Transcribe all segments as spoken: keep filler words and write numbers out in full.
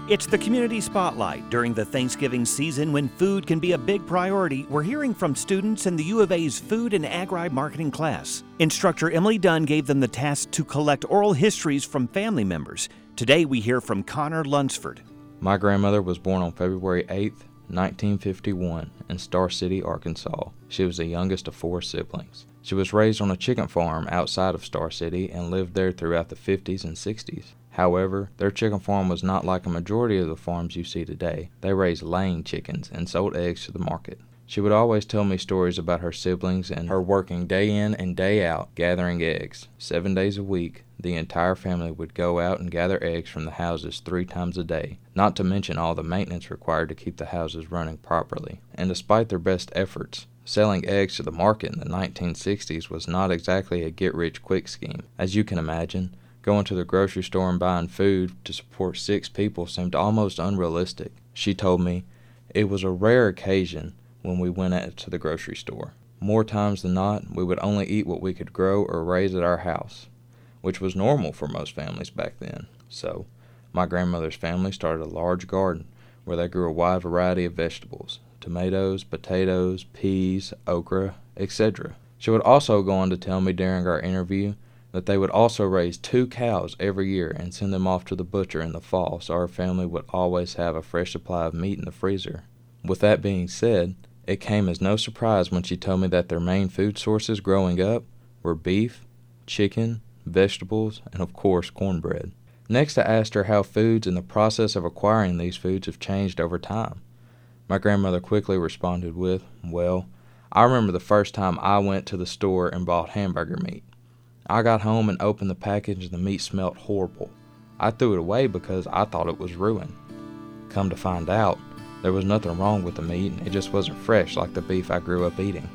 It's the Community Spotlight. During the Thanksgiving season when food can be a big priority, we're hearing from students in the U of A's Food and Agri-Marketing class. Instructor Emily Dunn gave them the task to collect oral histories from family members. Today we hear from Connor Lunsford. My grandmother was born on February eighth, nineteen fifty-one in Star City, Arkansas. She was the youngest of four siblings. She was raised on a chicken farm outside of Star City and lived there throughout the fifties and sixties. However, their chicken farm was not like a majority of the farms you see today. They raised laying chickens and sold eggs to the market. She would always tell me stories about her siblings and her working day in and day out gathering eggs. Seven days a week, the entire family would go out and gather eggs from the houses three times a day, not to mention all the maintenance required to keep the houses running properly. And despite their best efforts, selling eggs to the market in the nineteen sixties was not exactly a get-rich-quick scheme. As you can imagine, going to the grocery store and buying food to support six people seemed almost unrealistic. She told me it was a rare occasion when we went out to the grocery store. More times than not, we would only eat what we could grow or raise at our house, which was normal for most families back then. So, my grandmother's family started a large garden where they grew a wide variety of vegetables: tomatoes, potatoes, peas, okra, et cetera. She would also go on to tell me during our interview that they would also raise two cows every year and send them off to the butcher in the fall so our family would always have a fresh supply of meat in the freezer. With that being said, it came as no surprise when she told me that their main food sources growing up were beef, chicken, vegetables, and of course cornbread. Next, I asked her how foods and the process of acquiring these foods have changed over time. My grandmother quickly responded with, "Well, I remember the first time I went to the store and bought hamburger meat. I got home and opened the package and the meat smelled horrible. I threw it away because I thought it was ruined. Come to find out, there was nothing wrong with the meat, it just wasn't fresh like the beef I grew up eating."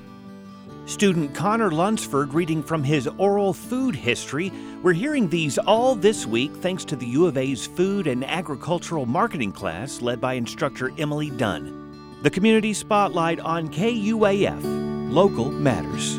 Student Connor Lunsford reading from his oral food history. We're hearing these all this week thanks to the U of A's Food and Agricultural Marketing class led by instructor Emily Dunn. The Community Spotlight on K U A F. Local Matters.